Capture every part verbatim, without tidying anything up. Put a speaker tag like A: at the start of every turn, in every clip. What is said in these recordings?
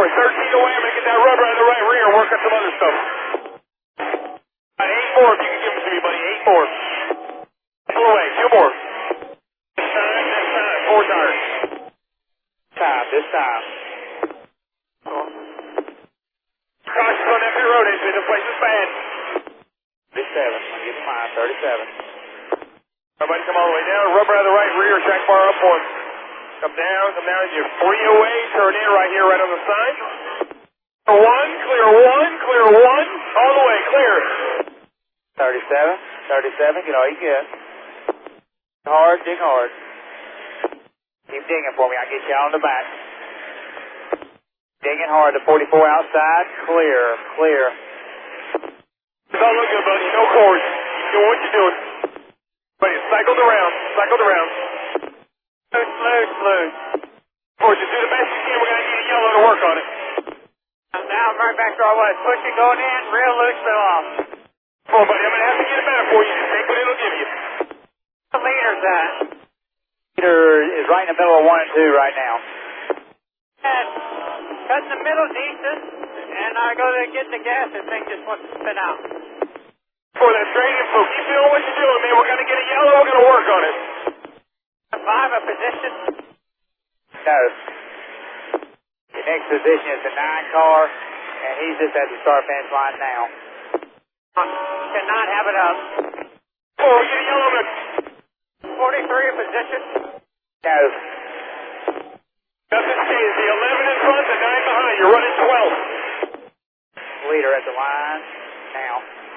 A: We're thirteen away. I'm going to get that rubber out of the right rear and work on some other stuff. Right, eight more if you can give them to me, buddy. Eight more. Pull away. Two more. This time, this time. Four tires.
B: Time, this time.
A: Caution on that pit road, Adrian. This place is bad.
B: thirty-seven. I'm getting mine. thirty-seven.
A: Everybody come all the way down. Rubber out of the right rear. Track bar up one. Come down, come down. You're three away. Turn in right here, right on the sign. Clear one, clear one, clear one. All the way, clear.
B: thirty-seven. thirty-seven. Get all you get. Hard, dig hard. Keep digging for me. I'll get you out on the back. Digging hard. The forty-four outside. Clear, clear.
A: It's all look good, buddy. No cords. Keep doing what you're doing. But it's cycled around, cycled around.
B: Loose, loose, loose.
A: Forge, just do the best you can. We're going to need a yellow to work on it.
B: Now I'm right back to our way. Push it going in, real loose, but off.
A: Come on, buddy. I'm going to have to get it better for you. Just take what it'll give you.
B: The leader's at? Leader is right in the middle of one and two right now. And cut in the middle decent, and I go to get the gas, and thing just wants to spin out.
A: For that straight info, keep doing what you're doing, man. We're going to get a yellow. We're going to work on it.
B: Five, a position. No. The next position is the nine car, and he's just at the start finish line now. Cannot have it up.
A: Oh, we get a yellow man.
B: forty-three, a position. No.
A: Nothing changes. The eleven in front, the nine behind. You're running twelve.
B: Leader at the line now.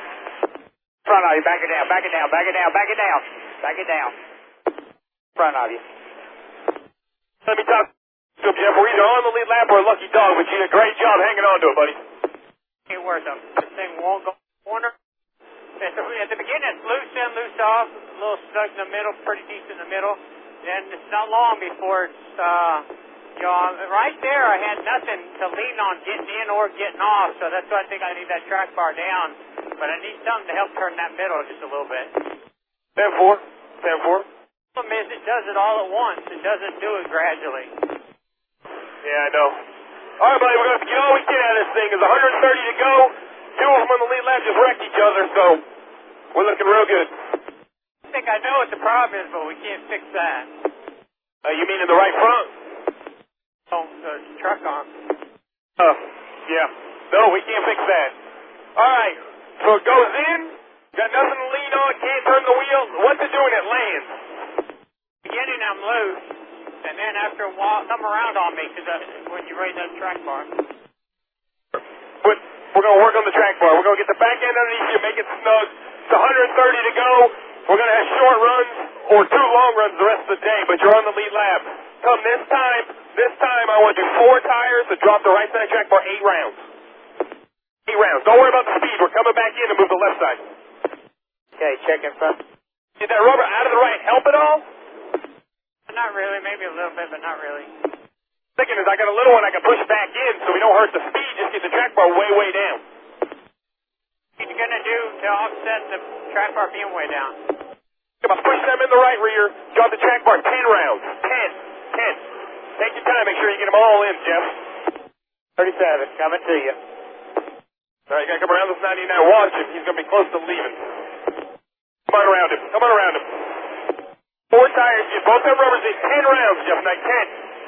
B: Front of you, back it down, back it down, back it down, back it down, back it down. Front of you.
A: Let me talk to him, Jeff. We're either on the lead lap or a lucky dog, but you did a great job hanging on to it, buddy.
B: Ain't worth it. This thing won't go corner. At the, at the beginning, it's loose in, loose off, a little snug in the middle, pretty decent in the middle. Then it's not long before it's, uh, you know, right there I had nothing to lean on getting in or getting off, so that's why I think I need that track bar down. But I need something to help turn that middle just a little bit.
A: ten four. ten four.
B: The problem is it does it all at once. It doesn't do it gradually.
A: Yeah, I know. All right, buddy, we're going to get all we can out of this thing. There's one hundred thirty to go. Two of them on the lead lap just wrecked each other, so we're looking real good.
B: I think I know what the problem is, but we can't fix that.
A: Uh, you mean in the right front?
B: Oh, the truck on.
A: Oh, yeah. No, we can't fix that. All right, so it goes in, got nothing to lean on, can't turn the wheel. What's it doing? It lands.
B: Beginning, I'm loose, and then after a while, come around on me cause, uh, when you raise that track bar.
A: But we're going to work on the track bar. We're going to get the back end underneath you, make it snug. It's one hundred thirty to go. We're going to have short runs or two long runs the rest of the day, but you're on the lead lap. Come this time, this time I want to do four tires to drop the right side track bar eight rounds. Eight rounds. Don't worry about the speed. We're coming back in to move the left side.
B: Okay, check in front.
A: Did that rubber out of the right help at all?
B: Not really, maybe a little bit, but not really.
A: Thinking is I got a little one I can push back in so we don't hurt the speed, just get the track bar way, way down.
B: What are you going to do to offset the track bar being way down?
A: Come on, push them in the right rear, drop the track bar ten rounds. ten. ten. Take your time, make sure you get them all in, Jeff.
B: thirty-seven, coming to you.
A: All right, you got to come around this ninety-nine. Watch him. He's going to be close to leaving. Come on around him. Come on around him. Four tires. You both have rubbers in ten rounds, Jeff. Night ten.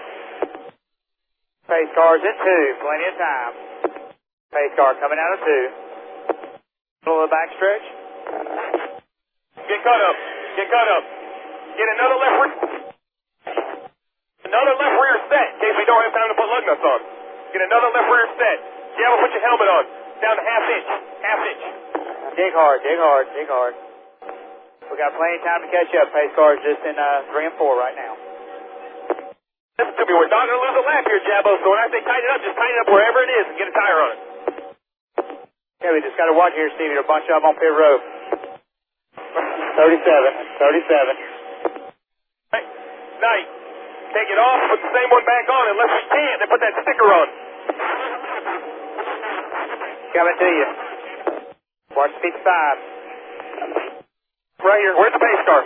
B: Pace car's in two. Plenty of time. Pace car coming out of two. Middle of the backstretch.
A: Get caught up. Get caught up. Get another left rear. Another left rear set in case we don't have time to put lug nuts on. Get another left rear set. You have to put your helmet on. Down to half inch. Half inch.
B: Dig hard. Dig hard. Dig hard. We got plenty of time to catch up. Pace car's just in uh, three and four right now.
A: Listen to me. We're not going to lose a lap here, Jabbo. So when I say tighten it up, just tighten it up wherever it is and get a tire on it.
B: Yeah, we just got to watch here, Stevie. There's a bunch of them on pit road. thirty-seven. thirty-seven.
A: Right. Night. Take it off, put the same one back on unless we can, then put that sticker on.
B: Coming to you. Watch speed five.
A: Right here. Where's the pace car?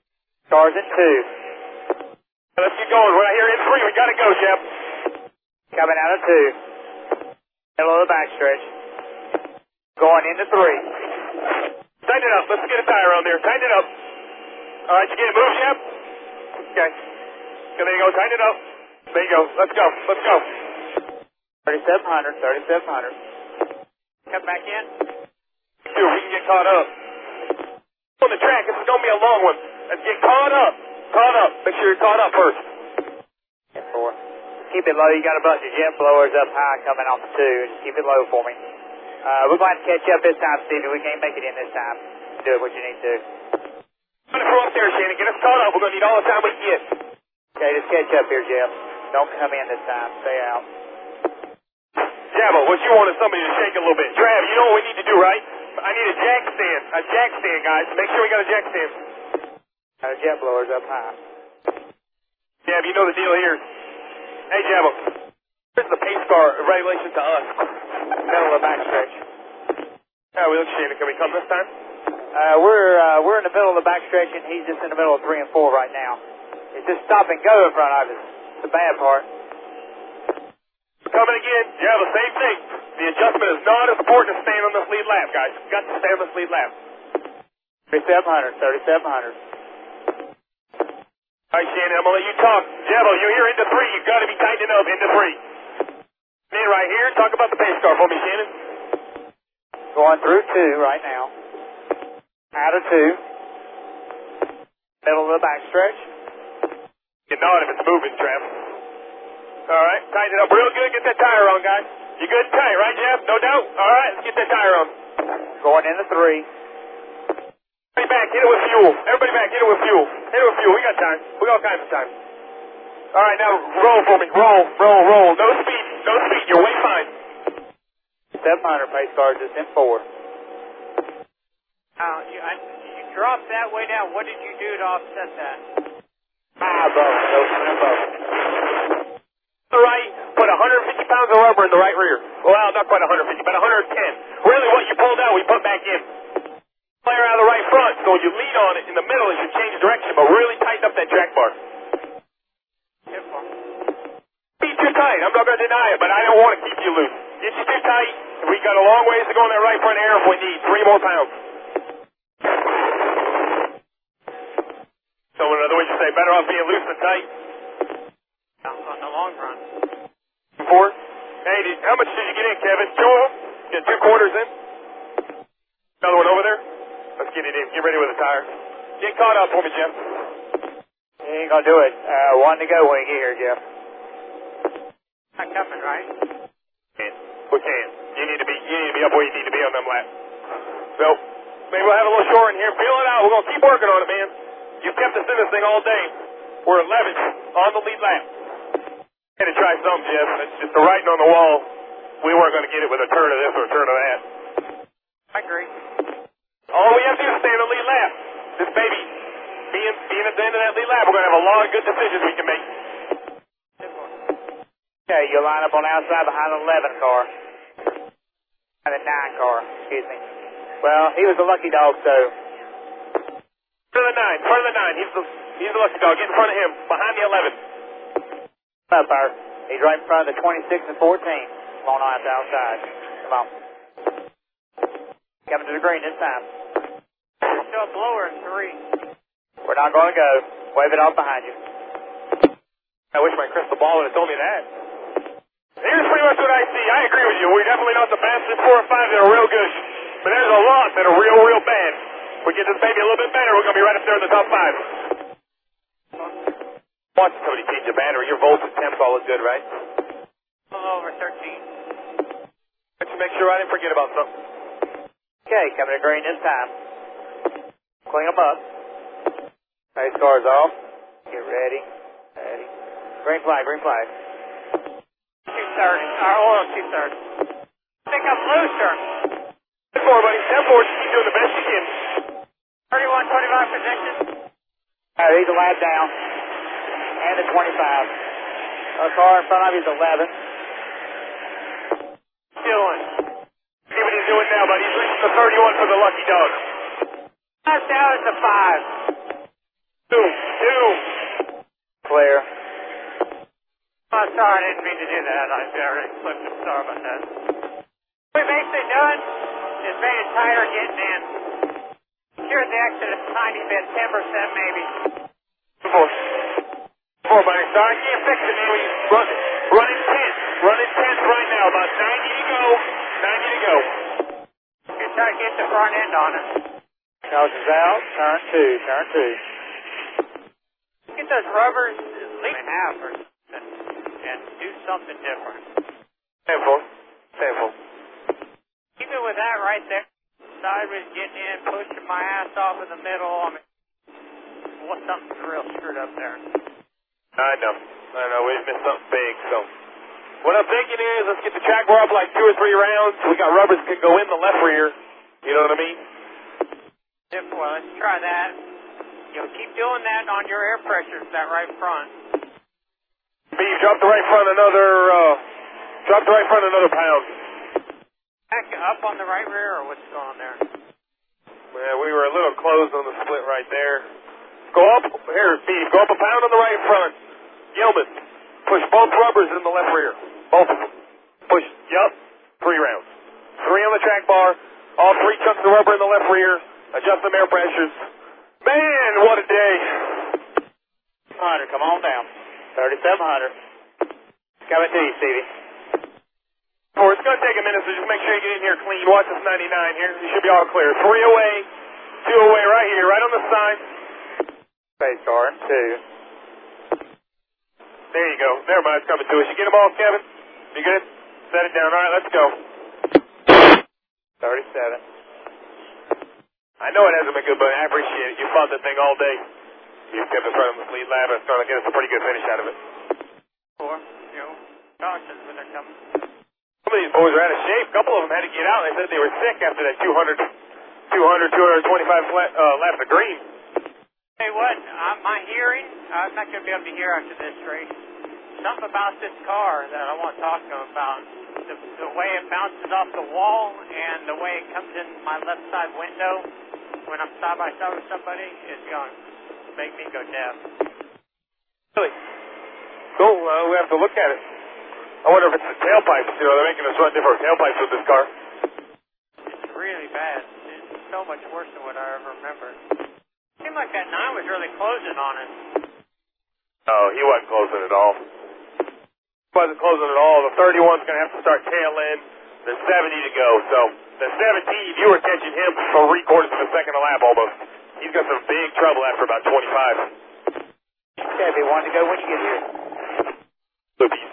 B: Car's in two.
A: Let's get going. We're out here in three. We got to go, Jeff.
B: coming out of two. Middle of the backstretch. Going into three.
A: Tighten it up. Let's get a tire on there. Tighten it up. All right, you get it moved yet? Okay. Okay, there you go. Tighten it up. There you go. Let's go. Let's go.
B: thirty-seven hundred, thirty-seven hundred. Come back in.
A: Dude, we can get caught up. On the track, this is going to be a long one. Let's get caught up. Caught up. Make sure you're caught up first.
B: ten four. Keep it low. You got a bunch of jet blowers up high coming off the two. Just keep it low for me. Uh, we're going to catch up this time, Stevie. We can't make it in this time. Do what you need to do.
A: I'm going to throw up there, Shannon. Get us caught up. We're going to need all the time we can get.
B: Okay, just catch up here, Jeff. Don't come in this time. Stay out.
A: Jabba, what you want is somebody to shake a little bit. Trav, you know what we need to do, right? I need a jack stand. A jack stand, guys. Make sure we got a jack stand.
B: Our jet blowers up high.
A: Jab, you know the deal here. Hey, Jabba. Here's the pace car regulation to us.
B: Middle of the backstretch.
A: How we look, Shannon? Can we come this time?
B: Uh, we're uh, we're in the middle of the backstretch, and he's just in the middle of three and four right now. It's just stop and go in front of us. It's the bad part.
A: Coming again. Yeah, the same thing. The adjustment is not as important as staying on this lead lap, guys. You've got to stay on this lead lap.
B: thirty-seven hundred, thirty-seven hundred.
A: All right, Shannon, I'm going to let you talk. Jabba, you're here into three. You've got to be tightening up into three. In right here, talk about the pace car for me, Shannon.
B: Going through two right now. Out of two. Middle of the backstretch.
A: You know it if it's moving, Trav. All right, tighten it up real good. Get that tire on, guys. You good and tight, right, Jeff? No doubt? All right, let's get that tire on.
B: Going into three.
A: Everybody back, hit it with fuel. Everybody back, hit it with fuel. Hit it with fuel. We got time. We got all kinds of time. All right, now roll for me. Roll, roll, roll. No speed. No speed. You're way fine.
B: seven hundred pace car just in four.
C: Uh, you, I, you dropped that way down. What did you do to offset that?
B: High above. Open above.
A: The right, put one hundred fifty pounds of rubber in the right rear. Well, not quite one hundred fifty, but one hundred ten. Really, what you pulled out, we put back in. Player out of the right front, so when you lean on it in the middle, it should change direction, but really tighten up that track bar. Be too tight. I'm not going to deny it, but I don't want to keep you loose. Get you too tight. We got a long ways to go in that right front air if we need three more pounds. So in other words, you say better off being loose than tight.
C: On the long run.
A: Four. Hey, did, how much did you get in, Kevin? Two of them? Get two quarters in? Another one over there? Let's get it in. Get ready with the tire. Get caught up for me, Jeff.
B: You ain't going to do it. Uh, one to go when you get here, Jeff.
C: Not coming, right?
A: Can. We can. You need to be you need to be up where you need to be on them laps. So, maybe we'll have a little short in here. Feel it out. We're going to keep working on it, man. You've kept us in this thing all day. We're eleventh on the lead lap. Had to try some, Jeff. It's just the writing on the wall. We weren't going to get it with a turn of this or a turn of that.
C: I agree.
A: All we have to do is stay on the lead lap. This baby, being, being at the end of that lead lap, we're going to have a lot of good decisions we can make.
B: Okay, you'll line up on the outside behind the eleven car. Behind the nine car, excuse me. Well, he was a lucky dog, so.
A: Front of the nine, front of the nine. He's the, he's the lucky dog. Get in front of him, behind the eleven.
B: Up, Art. He's right in front of the twenty-six and fourteen. Come on out the outside. Come on. Coming to the green this time.
C: Still a blower in three.
B: We're not going to go. Wave it off behind you.
A: I wish my crystal ball would have told me that. Here's pretty much what I see. I agree with you. We're definitely not the best. There's four or five that are real good. But there's a lot that are real, real bad. If we get this baby a little bit better, we're going to be right up there in the top five. Watch somebody change the battery. Your volts and temps all look good, right?
C: A little over thirteen.
A: Let's make sure I didn't forget about something.
B: Okay, coming to green this time. Clean them up. Pace car's off. Get ready. Ready. Green flag, green flag.
C: Two thirty. Our oil two thirty. I think I'm looser.
A: ten four, buddy. ten four. Just keep doing the best you can.
C: thirty-one twenty-five position.
B: All right, he's a lap down. And the twenty-five. Our car in front of you is eleven.
A: Dylan. See what he's doing now, buddy. He's reaching the thirty-one for the lucky dog.
C: That's down at the five.
A: Two. Two.
B: Clear.
C: Uh,
B: Oh, sorry, I didn't mean to do that. I already flipped it. Sorry about that. What we're basically doing is making it tighter getting in. Here at the exit, a tiny bit, ten percent maybe.
A: Four. Four, Mike. Sorry, I can't fix it, man. We run, running tense. Running tense right now. About ninety to go. ninety to go.
B: You're trying to get the front end on it.
C: Nose is out. Turn two. Turn two.
B: Get those rubbers at least in half or something and do something different.
A: Sample. Sample.
B: Keep it with that right there. Sideways getting in, pushing my ass off in the middle. I mean, what something's real screwed up there.
A: I know. I know. We've missed something big, so. What I'm thinking is, let's get the track bar up like two or three rounds. We got rubbers that can go in the left rear. You know what I mean?
B: Yeah, well, let's try that. You know, keep doing that on your air pressure, that right front.
A: Steve, drop the right front another, uh, drop the right front another pound.
B: Back up on the right rear, or what's going on there?
A: Yeah, we were a little closed on the split right there. Go up, here, Steve, go up a pound on the right front. Gilman, push both rubbers in the left rear. Both of them. Push, yup, three rounds. Three on the track bar, all three chunks of rubber in the left rear, adjust them air pressures. Man, what a day.
C: one hundred, come on down. thirty-seven hundred. Coming to you, Stevie.
A: Oh, it's going to take a minute, so just make sure you get in here clean. Watch this ninety-nine here. You should be all clear. Three away, two away right here, right on the side.
C: Space car, two.
A: There you go. Never mind, it's coming to us. You get them all, Kevin? You good? Set it down. All right, let's go.
C: thirty-seven.
A: I know it hasn't been good, but I appreciate it. You fought that thing all day. You kept us right on the lead lap, and it's starting to get us a pretty good finish out of it.
B: Four, you know, cautions when they're coming.
A: Some of these boys are out of shape. A couple of them had to get out. They said they were sick after that two hundred, two hundred, two twenty-five flat, uh, laps of green.
B: Hey, what? Uh, my hearing, I'm not going to be able to hear after this race. Something about this car that I want to talk to them about. The, the way it bounces off the wall and the way it comes in my left side window when I'm side by side with somebody is going to make me go deaf.
A: Really? Cool. Uh, we have to look at it. I wonder if it's the tailpipes. You know, they're making us run different tailpipes with this car.
B: It's really bad. It's so much worse than what I ever remembered. It seemed like that nine was really closing on it.
A: Oh, he wasn't closing at all. He wasn't closing at all. The thirty-one's going to have to start tail end. There's seventy to go. So the seventeen, you were catching him for three quarters of a second a lap almost. He's got some big trouble after about twenty-five.
C: Okay, be one to go when you get here.
A: The pieces.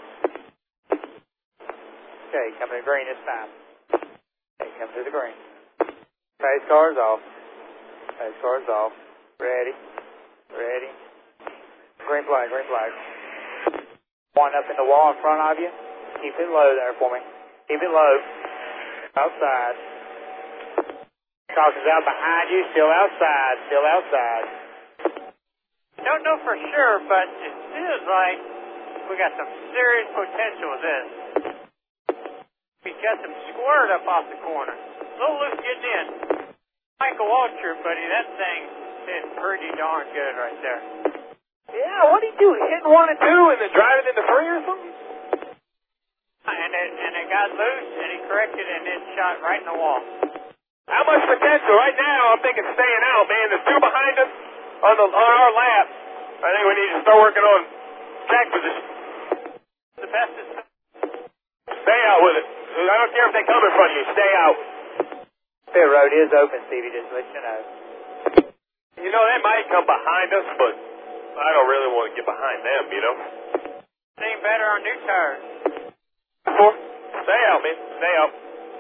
C: Okay, coming to green this time. Okay, come to the green. Pace car's off. Pace car's off. Ready. Ready. Green flag, green flag. One up in the wall in front of you. Keep it low there for me. Keep it low. Outside. Caution's out behind you. Still outside. Still outside.
B: Don't know for sure, but it feels like we got some serious potential with this. We got some squirt up off the corner. A little loose getting in. Michael Waltrip, buddy, that thing did pretty darn good right there.
A: Yeah, what did he do? Hitting one and two and then driving into three or something?
B: And it, and it got loose, and he corrected it, and it shot right in the wall.
A: How much potential? Right now, I'm thinking staying out, man. There's two behind us on the on our lap. I think we need to start working on track position.
B: The best is...
A: Stay out with it. I don't care if they come in front of you. Stay out.
C: Pit road is open, Stevie, just to let you know.
A: You know, they might come behind us, but I don't really want to get behind them, you know?
B: Seeing better on new tires.
A: Four. Stay out, man. Stay out.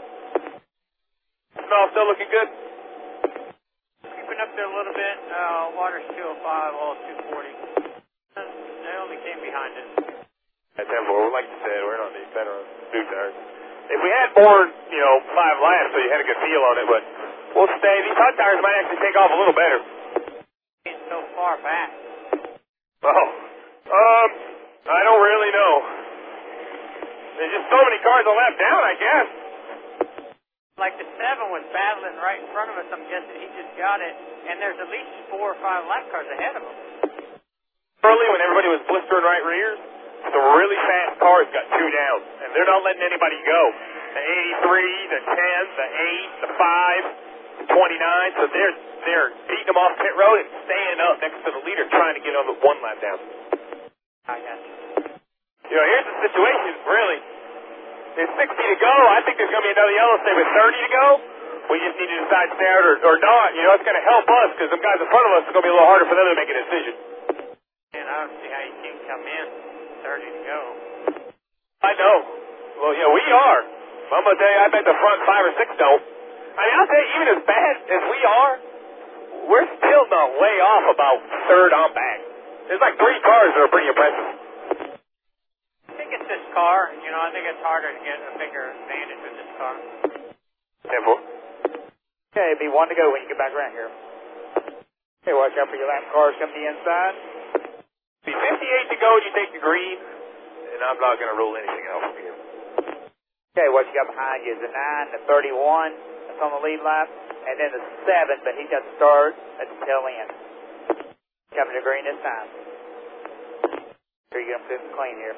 A: Smell still looking good?
B: Creeping up there a little bit. Uh, water's two oh five, oil two forty. They only came behind us.
A: At ten four, like you said, we're not any better on new tires. If we had more, you know, five laps, so you had a good feel on it, but we'll stay. These hot tires might actually take off a little better.
B: It's so far back.
A: Oh, um, I don't really know. There's just so many cars a lap down, I guess.
B: Like the seven was battling right in front of us. I'm guessing he just got it, and there's at least four or five lap cars ahead of him.
A: Early when everybody was blistering right rears, some really fast cars got two down, and they're not letting anybody go. The eighty-three, the ten, the eight, the five, the twenty-nine, so they're, they're beating them off pit road and staying up next to the leader trying to get on the one lap down.
B: I got you.
A: You know, here's the situation, really. There's sixty to go. I think there's going to be another yellow stay with thirty to go. We just need to decide to stay out or, or not. You know, it's going to help us because them guys in front of us, it's going to be a little harder for them to make a decision.
B: And I don't see how you can come in. thirty to go.
A: I know. Well, yeah, we are. I'm going to tell you, I bet the front five or six don't. I mean, I'll tell you, even as bad as we are, we're still not way off about third on back. There's like three cars that are pretty impressive.
B: I think it's this car. You know, I think it's harder to get a bigger advantage with this car.
A: ten four.
C: Okay, it'll be one to go when you get back around here. Okay, watch out for your lap cars coming to the inside.
A: Be fifty-eight to go and you take the green, and I'm not going to rule anything else from here.
C: Okay, what you got behind you is the nine, the thirty-one, that's on the lead lap, and then the seven, but he got the start at the tail end. Coming to green this time. Here you get him sitting clean here.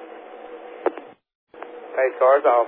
C: Pace cars off.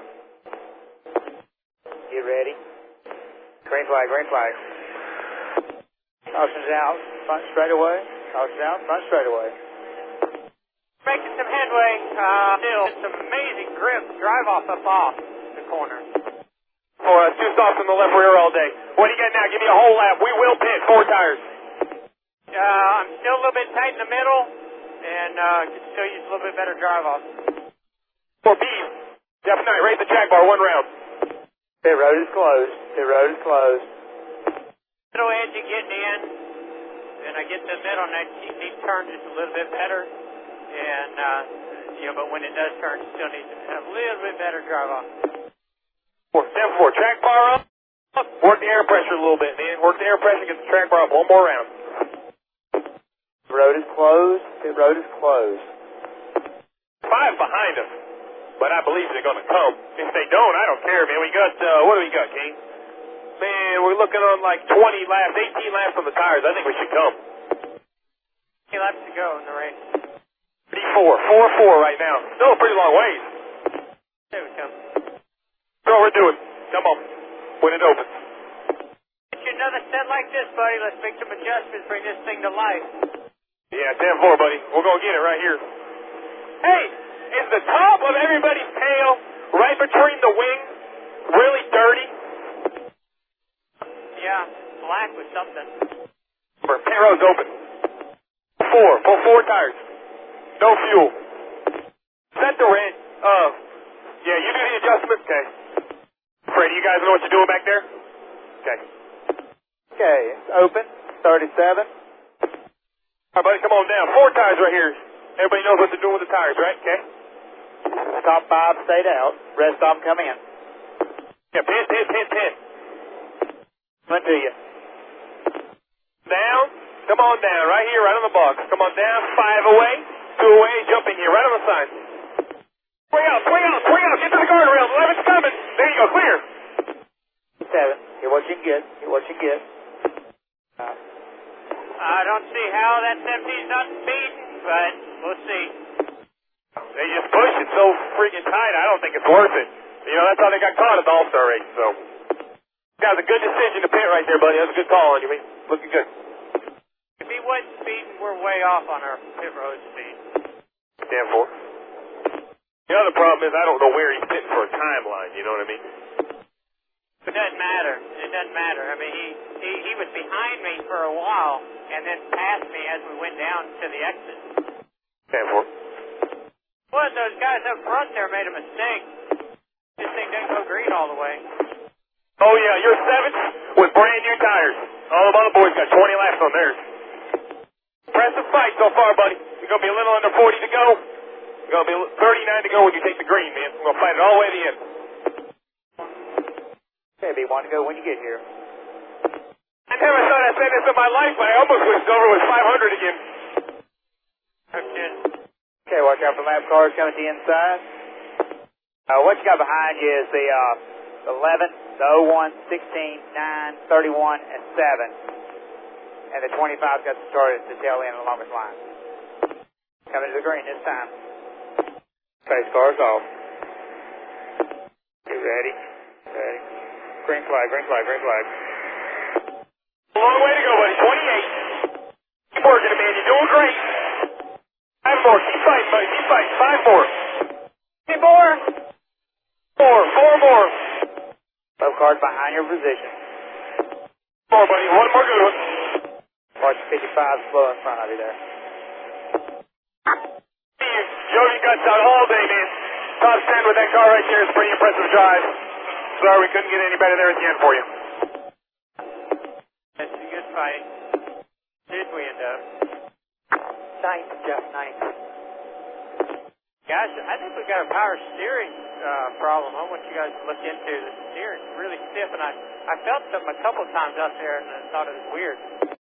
C: Get ready. Green flag, green flag. Caution's out, front straight away. Caution's out, front straight away.
B: Making some headway. Uh, still, some amazing grip. Drive off up off the corner.
A: Four, uh, two stops in the left rear all day. What do you got now? Give me a whole lap. We will pit. Four tires.
B: Uh, I'm still a little bit tight in the middle, and uh, can still use a little bit better drive off.
A: Four B. Jeff Knight, raise the track bar one round.
C: Pit road is closed. Pit road is closed.
B: Middle edge you getting in, and I get to the middle, and I need to turn just a little bit better. And, uh, you know, but when it does turn, you still need to have a little bit better drive off.
A: Four, seven, four, track bar up. Work the air pressure a little bit, man. Work the air pressure, get the track bar up one more round.
C: Pit road is closed. Pit road is closed.
A: Five behind us, but I believe they're going to come. If they don't, I don't care, man. We got, uh, what do we got, King? Man, we're looking on like twenty laps, eighteen laps on the tires. I think we should come.
B: Eight laps to go in the race.
A: thirty-four, four four right now. Still a pretty long ways.
B: There we come.
A: That's what we're doing. Come on, when it opens.
B: Get you another set like this, buddy. Let's make some adjustments, bring this thing to life.
A: Yeah, ten four, buddy. We're going to get it right here. Hey, is the top of everybody's tail right between the wings really dirty?
B: Yeah, black with something.
A: Pit road's open. Four, pull four tires. No fuel. Set the red. Uh, yeah, you do the adjustment. Okay. Freddie, you guys know what you're doing back there? Okay.
C: Okay, it's open. thirty-seven.
A: All right, buddy, come on down. Four tires right here. Everybody knows what they're doing with the tires, right? Okay.
C: Top five stayed out. Rest of them come in.
A: Yeah, pin, pin, pin, pin.
C: Went to you.
A: Down. Come on down. Right here, right on the box. Come on down. Five away. Two away. Jump in here. Right on the sign. Swing out. Swing out. Swing out. Get to the guardrail. Eleven's coming. There you go. Clear.
C: Seven. Get what you can get. Get what you can get. Uh,
B: I don't see how that seventeen's not beaten, but we'll see.
A: They just push it so freaking tight, I don't think it's worth it. You know, that's how they got caught at the All-Star race, so. That was a good decision to pit right there, buddy. That was a good call on you, man. Looking good.
B: If he wasn't speeding, we're way off on our pit road speed.
A: ten four. The other problem is I don't know where he's pitting for a timeline, you know what I mean?
B: It doesn't matter. It doesn't matter. I mean, he, he, he was behind me for a while and then passed me as we went down to the exit.
A: ten four.
B: Well, those guys up front there made a mistake. This thing didn't go green all the way.
A: Oh, yeah, you're seventh with brand new tires. All the other boys got twenty laps on theirs. Impressive fight so far, buddy. You're going to be a little under forty to go. You're going to be thirty-nine to go when you take the green, man. We're going to fight it all the way to the end.
C: okay, be one to go when you get here.
A: I never thought I'd say this in my life, but I almost wished over with five hundred again.
B: Okay.
C: Okay, watch out for lap cars coming to the inside. Uh, what you got behind you is the uh, eleven, the oh one, sixteen, nine, thirty-one, and seven. And the twenty-five got started at the tail end of the longest line. Coming to the green this time. Pace cars off. Get ready. Ready. Green flag, green flag, green flag.
A: A long way to go, buddy. twenty-eight. Keep working it, man. You're doing great. Five more. Keep fighting, buddy. Keep fighting. Five more.
B: Any more?
A: Four. Four more.
C: Both cars behind your position.
A: Four, buddy. One more good one.
C: March fifty-five slow in front of you there.
A: Jody guts out all day, man. Top ten with that car right there is pretty impressive drive. Sorry we couldn't get any better there at the end for you.
B: That's a good fight. Did we end up?
C: Ninth, Jeff, ninth.
B: Guys, I think we got a power steering uh, problem. I want you guys to look into the steering. It's really stiff, and I, I felt something a couple of times out there, and I thought it was weird.